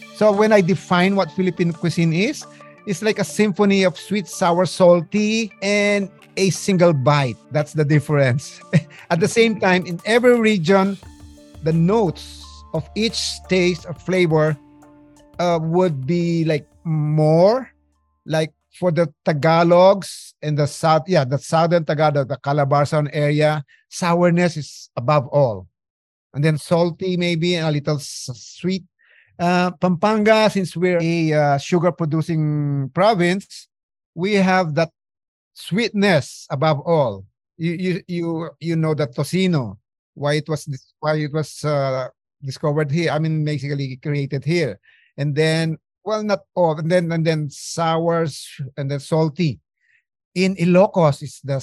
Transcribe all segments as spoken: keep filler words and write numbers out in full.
So when I define what Philippine cuisine is, it's like a symphony of sweet, sour, salty, and a single bite. That's the difference. At the same time, in every region, the notes of each taste or flavor uh, would be like more like for the Tagalogs and the south, yeah, the southern Tagalog, the Calabarzon area, sourness is above all. And then salty maybe and a little s- sweet. Uh, Pampanga, since we're a uh, sugar producing province, we have that sweetness above all. You you you you know the tocino, why it was dis- why it was uh, discovered here. I mean, basically created here, and then well, not all, and then and then sours and then salty. In Ilocos, is the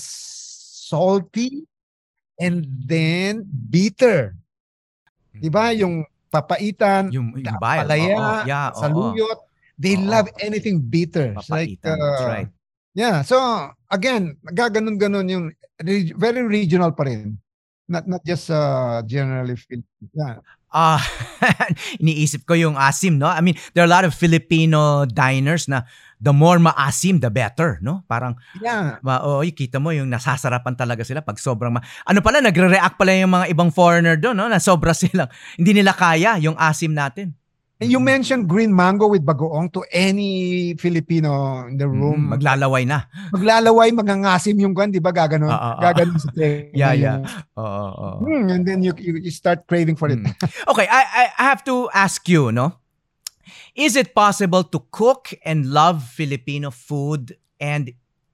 salty and then bitter. Diba? Mm. Yung papaitan, Yung, yung ka- vibe. Oo. palaya, Yeah, oo. saluyot, they Oo. love anything bitter. It's like, Papaitan. That's uh, right. yeah. So, again, gaganon-ganon yung re- very regional pa rin. Not not just uh, generally. Phil- Yeah. Ah, iniisip ko yung asim, no? I mean, there are a lot of Filipino diners na the more maasim, the better, no? Parang, Yeah. ma oh, kita mo yung nasasarapan talaga sila pag sobrang ma- ano pala, nagre-react pala yung mga ibang foreigner doon, no? Na sobra silang, hindi nila kaya yung asim natin. And you mentioned green mango with bagoong to any Filipino in the room. Mm, maglalaway na. Maglalaway, magangasim yung kan, di ba? Gaganon. Ah, ah, ah. Gaganon sa tenga Yeah, yeah. yung- Oo, oo. Hmm, and then you, you you start craving for it. Mm. Okay, I, I I have to ask you, no? Is it possible to cook and love Filipino food and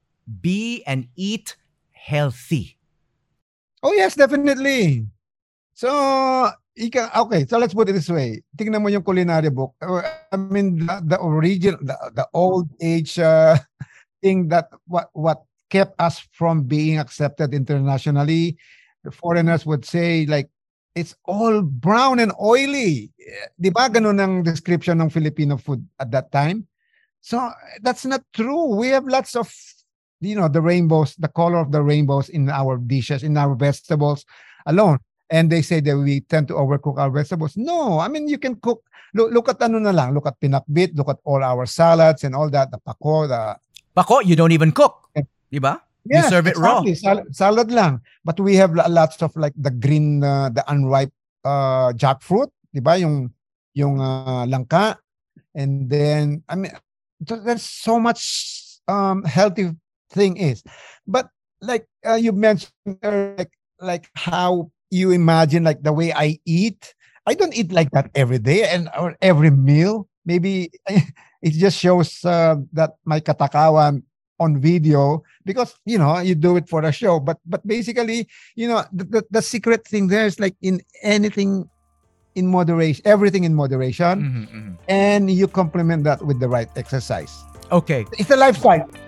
be and eat healthy? Oh yes, definitely. So, ika, okay, so let's put it this way. Tingnan mo yung culinary book. Uh, I mean, the, the origin, the, the old age uh, thing that what what kept us from being accepted internationally. The foreigners would say like, it's all brown and oily. Eh, Di ba ganun ang description ng Filipino food at that time? So, that's not true. We have lots of, you know, the rainbows, the color of the rainbows in our dishes, in our vegetables alone. And they say that we tend to overcook our vegetables. No, I mean, you can cook. Look, look at ano na lang. Look at pinakbit. Look at all our salads and all that. The pako, the... Bako, you don't even cook. Di ba? You Yes, serve it raw. exactly. Sal- salad lang. But we have lo- lots of like the green, uh, the unripe uh, jackfruit. Di ba? Yung, yung uh, langka. And then, I mean, th- there's so much um, healthy thing is. But like uh, you mentioned, uh, like, like how you imagine like the way I eat. I don't eat like that every day and or every meal. Maybe it just shows uh, that my katakawan on video because you know you do it for a show. But but basically, you know, the, the, the secret thing there is like in anything in moderation, everything in moderation, Mhm, mhm. and you complement that with the right exercise. Okay. It's a lifestyle.